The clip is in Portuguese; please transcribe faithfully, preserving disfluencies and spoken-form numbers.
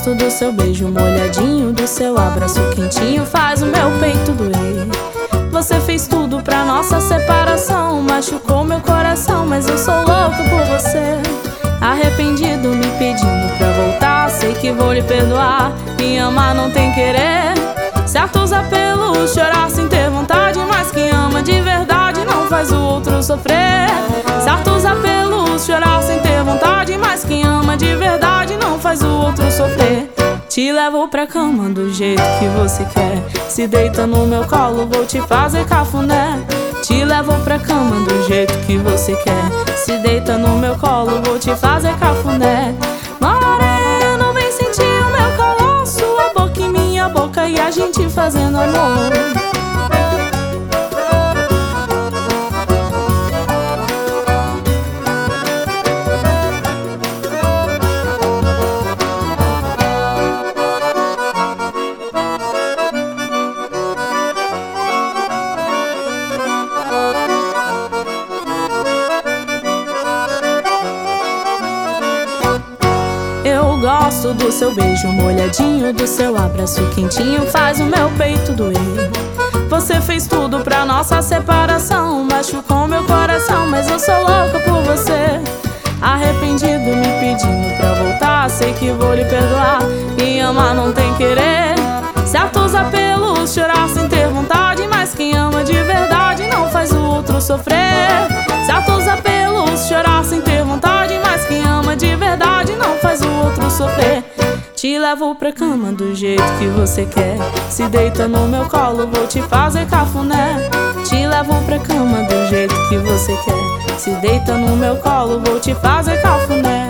gosto do seu beijo molhadinho, do seu abraço quentinho, faz o meu peito doer. Você fez tudo pra nossa separação, machucou meu coração, mas eu sou louca por você. Arrependido, me pedindo pra voltar, sei que vou lhe perdoar. Me amar não tem querer, certos apelos, chorar sem ter vontade, mas quem ama de verdade não faz o outro sofrer. Certos apelos, chorar sem ter vontade, mas quem ama de verdade não faz o outro sofrer. Te levo pra cama do jeito que você quer, se deita no meu colo, vou te fazer cafuné. Te levo pra cama do jeito que você quer, se deita no meu colo, vou te fazer cafuné. Moreno, vem sentir o meu calor, sua boca em minha boca e a gente fazendo amor. Eu gosto do seu beijo molhadinho, do seu abraço quentinho, faz o meu peito doer. Você fez tudo pra nossa separação, machucou meu coração, mas eu sou louca por você. Arrependido, me pedindo pra voltar, sei que vou lhe perdoar. Me amar não tem querer, certos apelos, chorar sem ter vontade, mas quem ama de verdade não faz o outro sofrer. Certos apelos, chorar sem ter vontade, mas quem ama de verdade não faz o outro sofrer. Te levo pra cama do jeito que você quer, se deita no meu colo, vou te fazer cafuné. Te levo pra cama do jeito que você quer, se deita no meu colo, vou te fazer cafuné.